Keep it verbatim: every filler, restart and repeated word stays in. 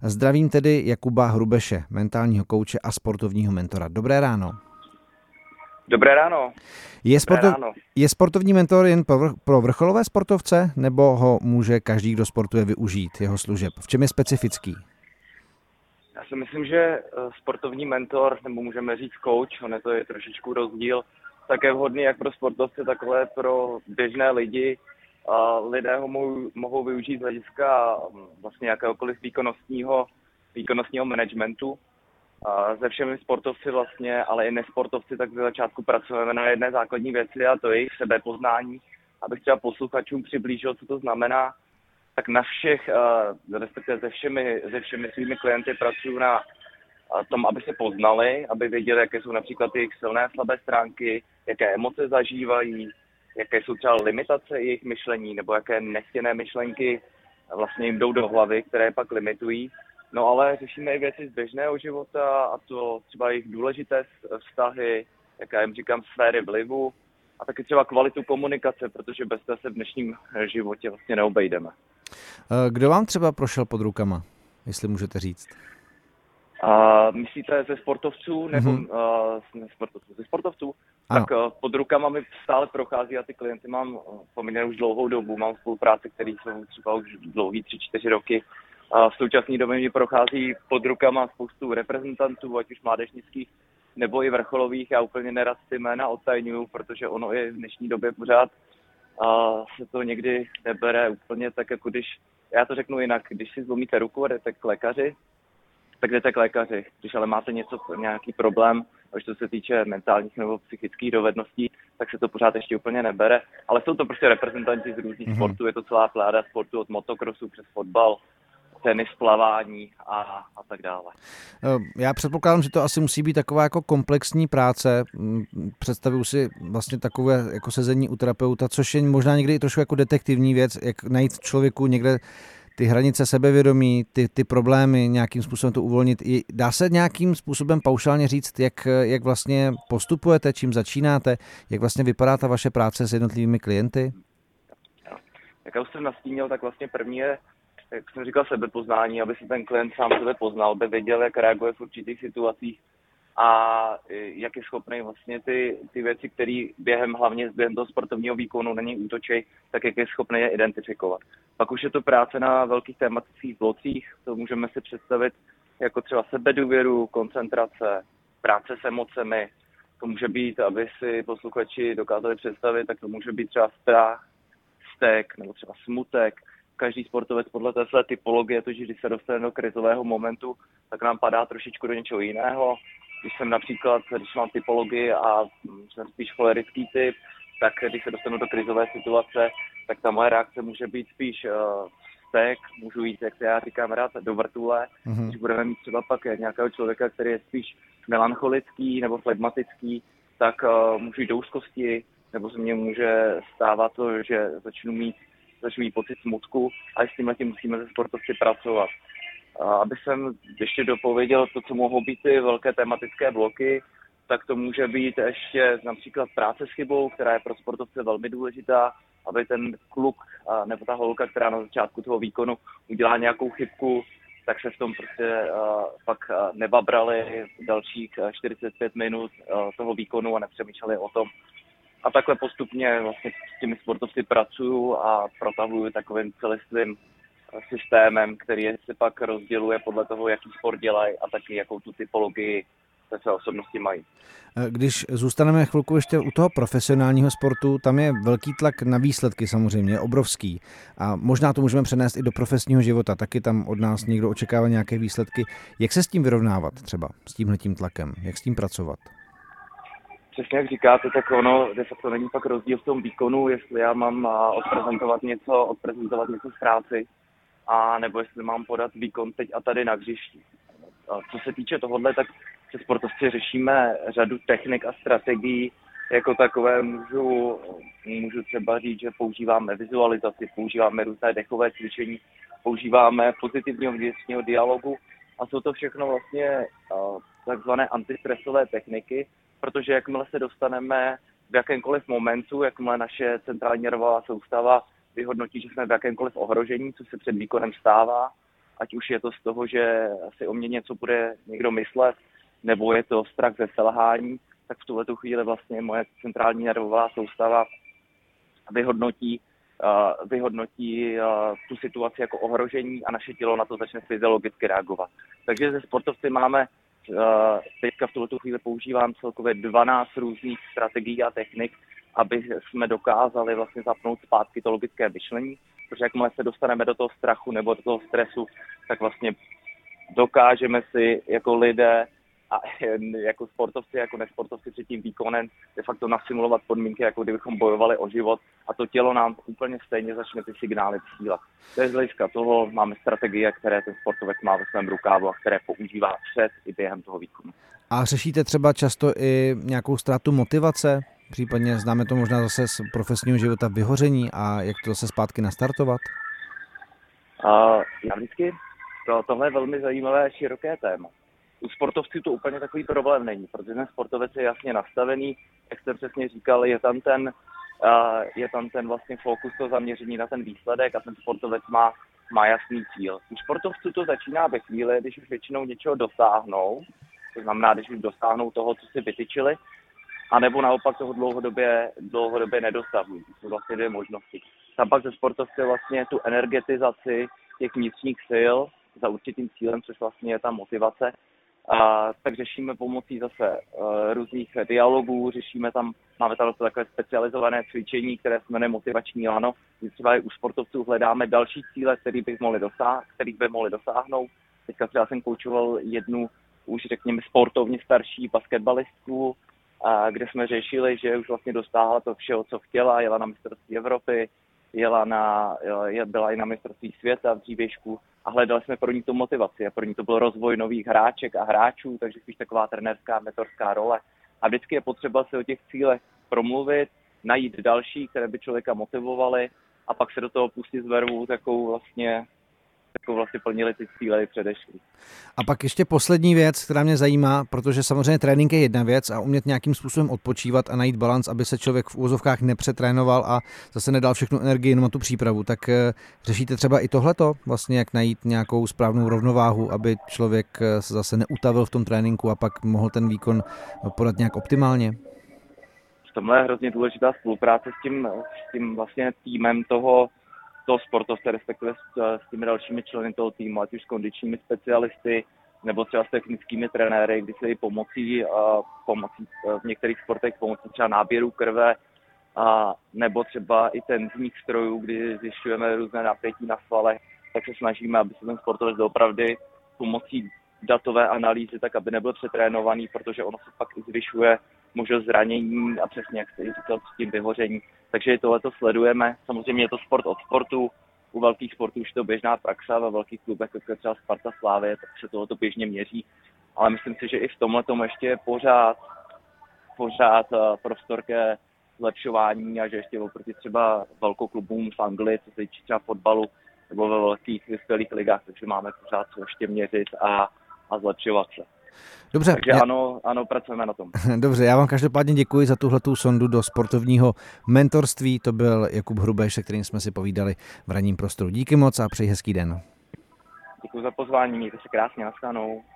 Zdravím tedy Jakuba Hrubeše, mentálního kouče a sportovního mentora. Dobré ráno. Dobré ráno. Je, Dobré sportov... ráno. je sportovní mentor jen pro, vr... pro vrcholové sportovce, nebo ho může každý, kdo sportuje, využít, jeho služeb? V čem je specifický? Já si myslím, že sportovní mentor, nebo můžeme říct coach, on je to je trošičku rozdíl, tak je vhodný jak pro sportovce, takhle pro běžné lidi. A lidé ho mohou, mohou využít z hlediska vlastně jakéhokoliv výkonnostního, výkonnostního managementu. A se všemi sportovci vlastně, ale i nesportovci, tak ze začátku pracujeme na jedné základní věci a to je jejich sebepoznání. Abych třeba posluchačům přiblížil, co to znamená, tak na všech, respektive se všemi, se všemi svými klienty pracuju na tom, aby se poznali, aby věděli, jaké jsou například jejich silné a slabé stránky, jaké emoce zažívají, jaké jsou třeba limitace jejich myšlení, nebo jaké nechtěné myšlenky vlastně jim jdou do hlavy, které pak limitují. No ale řešíme i věci z běžného života, a to třeba jejich důležité vztahy, jaké jim říkám sféry vlivu, a taky třeba kvalitu komunikace, protože bez toho se v dnešním životě vlastně neobejdeme. Kdo vám třeba prošel pod rukama, jestli můžete říct? Uh, myslíte ze sportovců nebo mm-hmm. uh, sportovců? Ze sportovců? Ano. Tak uh, pod rukama mi stále prochází a ty klienty mám uh, poměrně už dlouhou dobu. Mám spolupráce, které jsou třeba už dlouhý tři, čtyři roky. Uh, v současné době mi prochází pod rukama spoustu reprezentantů, ať už mládežnických nebo i vrcholových. Já úplně nerad ty jména odtajňuju, protože ono je v dnešní době pořád uh, se to někdy nebere úplně tak, jako když, já to řeknu jinak, když si zlomíte ruku a jdete k lékaři, tak jdete k lékaři. Když ale máte něco, nějaký problém, až to se týče mentálních nebo psychických dovedností, tak se to pořád ještě úplně nebere. Ale jsou to prostě reprezentanti z různých mm-hmm. sportů, je to celá pláda sportu od motokrosu přes fotbal, tenis, plavání a, a tak dále. Já předpokládám, že to asi musí být taková jako komplexní práce. Představuji si vlastně takové jako sezení u terapeuta, což je možná někdy i trošku jako detektivní věc, jak najít člověku někde ty hranice sebevědomí, ty, ty problémy, nějakým způsobem to uvolnit. Dá se nějakým způsobem paušálně říct, jak, jak vlastně postupujete, čím začínáte, jak vlastně vypadá ta vaše práce s jednotlivými klienty? Jak já už jsem nastínil, tak vlastně první je, jak jsem říkal, sebepoznání, aby se ten klient sám sebe poznal, aby věděl, jak reaguje v určitých situacích a jak je schopný vlastně ty, ty věci, které během hlavně během toho sportovního výkonu na něj útočí, tak jak je schopný je identifikovat. Pak už je to práce na velkých tematických blocích, to můžeme si představit jako třeba sebedůvěru, koncentrace, práce s emocemi. To může být, aby si posluchači dokázali představit, tak to může být třeba strach, vztek nebo třeba smutek. Každý sportovec podle té své typologie, to, že když se dostane do krizového momentu, tak nám padá trošičku do něčeho jiného. Když jsem například, když mám typologii a jsem spíš cholerický typ, tak když se dostanu do krizové situace, tak ta moje reakce může být spíš uh, vztek, můžu jít, jak já říkám rád, do vrtule. Mm-hmm. Když budeme mít třeba pak nějakého člověka, který je spíš melancholický nebo flegmatický, tak uh, můžu jít do úzkosti, nebo se mně může stávat to, že začnu mít, začnu mít pocit smutku, a s tímhle tím musíme ze sportovci pracovat. Aby jsem ještě dopověděl to, co mohou být ty velké tematické bloky, tak to může být ještě například práce s chybou, která je pro sportovce velmi důležitá, aby ten kluk nebo ta holka, která na začátku toho výkonu udělá nějakou chybku, tak se v tom prostě uh, pak uh, nebabrali dalších čtyřicet pět minut uh, toho výkonu a nepřemýšleli o tom. A takhle postupně vlastně s těmi sportovci pracuju a protahuju takovým celistvým systémem, který se pak rozděluje podle toho, jaký sport dělají a taky jakou tu typologii té své osobnosti mají. Když zůstaneme chvilku ještě u toho profesionálního sportu, tam je velký tlak na výsledky samozřejmě, obrovský. A možná to můžeme přenést i do profesního života, taky tam od nás někdo očekává nějaké výsledky. Jak se s tím vyrovnávat třeba, s tímhletím tlakem? Jak s tím pracovat? Přesně jak říkáte, tak ono de facto není pak rozdíl v tom výkonu, jestli já mám odprezentovat něco, odprezentovat něco z práci, a nebo jestli mám podat výkon teď a tady na hřišti. Co se týče tohohle, tak se sportovci řešíme řadu technik a strategií. Jako takové můžu, můžu třeba říct, že používáme vizualizaci, používáme různé dechové cvičení, používáme pozitivního vnitřního dialogu a jsou to všechno vlastně takzvané antistresové techniky, protože jakmile se dostaneme v jakémkoliv momentu, jakmile naše centrální nervová soustava vyhodnotí, že jsme v jakémkoliv ohrožení, co se před výkonem stává, ať už je to z toho, že si o mě něco bude někdo myslet, nebo je to strach ze selhání, tak v tuhletu chvíli vlastně moje centrální nervová soustava vyhodnotí, uh, vyhodnotí uh, tu situaci jako ohrožení a naše tělo na to začne fyziologicky reagovat. Takže ze sportovci máme, uh, teďka v tuhletu chvíli používám celkově dvanáct různých strategií a technik, aby jsme dokázali vlastně zapnout zpátky to logické myšlení, protože jakmile se dostaneme do toho strachu nebo do toho stresu, tak vlastně dokážeme si jako lidé a jako sportovci, jako nesportovci před tím výkonem de facto nasimulovat podmínky, jako kdybychom bojovali o život, a to tělo nám úplně stejně začne ty signály vysílat. To je z hlediska toho, máme strategie, které ten sportovec má ve svém rukávu a které používá před i během toho výkonu. A řešíte třeba často i nějakou ztrátu motivace? Případně známe to možná zase z profesního života vyhoření a jak to zase zpátky nastartovat? Uh, já vždycky, to, tohle je velmi zajímavé široké téma. U sportovců to úplně takový problém není, protože ten sportovec je jasně nastavený, jak jste přesně říkal, je tam ten, uh, je tam ten vlastně fokus, to zaměření na ten výsledek a ten sportovec má, má jasný cíl. U sportovců to začíná ve chvíli, když už většinou něčeho dosáhnou, to znamená, když už dosáhnou toho, co si vytyčili, anebo naopak toho dlouhodobě, dlouhodobě nedosahují. To jsou vlastně dvě možnosti. Tam pak ze sportovce vlastně tu energetizaci těch vnitřních sil za určitým cílem, což vlastně je ta motivace, a tak řešíme pomocí zase uh, různých dialogů, řešíme tam, máme tam takové specializované cvičení, které se jmenuje motivační lano, kdy třeba i u sportovců hledáme další cíle, kterých by mohli dosáhnout, kterých by mohli dosáhnout. Teďka třeba jsem koučoval jednu už řekněme sportovně starší basketbalistku, a kde jsme řešili, že už vlastně dostáhla to všeho, co chtěla, jela na mistrovství Evropy, jela na, byla i na mistrovství světa v dřívějšku a hledali jsme pro ní tu motivaci a pro ní to byl rozvoj nových hráček a hráčů, takže spíš taková trenérská, mentorská role. A vždycky je potřeba si o těch cílech promluvit, najít další, které by člověka motivovaly a pak se do toho pustit s vervou, takovou vlastně jako vlastně plnili ty cíle předešlý. A pak ještě poslední věc, která mě zajímá, protože samozřejmě trénink je jedna věc a umět nějakým způsobem odpočívat a najít balans, aby se člověk v úvozovkách nepřetrénoval a zase nedal všechnu energii jenom na tu přípravu. Tak řešíte třeba i tohleto, vlastně jak najít nějakou správnou rovnováhu, aby člověk se zase neutavil v tom tréninku a pak mohl ten výkon podat nějak optimálně? V tomhle je hrozně důležitá spolupráce s tím, s tím vlastně týmem toho toho sportovce, respektive s, s těmi dalšími členy toho týmu, ať už s kondičními specialisty, nebo třeba s technickými trenéry, kdy se pomocí, uh, pomocí uh, v některých sportech pomocí třeba náběru krve, uh, nebo třeba i tenzních strojů, kdy zjišťujeme různé napětí na svalech, tak se snažíme, aby se ten sportovec doopravdy pomocí datové analýzy, tak aby nebyl přetrénovaný, protože ono se pak i zvyšuje možnost zranění a přesně, jak jste říkal, s tím vyhoření. Takže tohleto sledujeme. Samozřejmě je to sport od sportu. U velkých sportů už to běžná praxe, ve velkých klubech, jako třeba Sparta, Slavie, tak se tohleto běžně měří. Ale myslím si, že i v tomhletom ještě je pořád, pořád prostor ke zlepšování a že ještě oproti třeba velkoklubům v Anglii, co se týče třeba fotbalu, nebo ve velkých vyspělých ligách, takže máme pořád co ještě měřit a, a zlepšovat se. Dobře. Takže já... ano, ano, pracujeme na tom. Dobře, já vám každopádně děkuji za tuhletu sondu do sportovního mentorství. To byl Jakub Hrubeš, se kterým jsme si povídali v ranním prostoru. Díky moc a přeji hezký den. Děkuji za pozvání, mějte se krásně, nashledanou.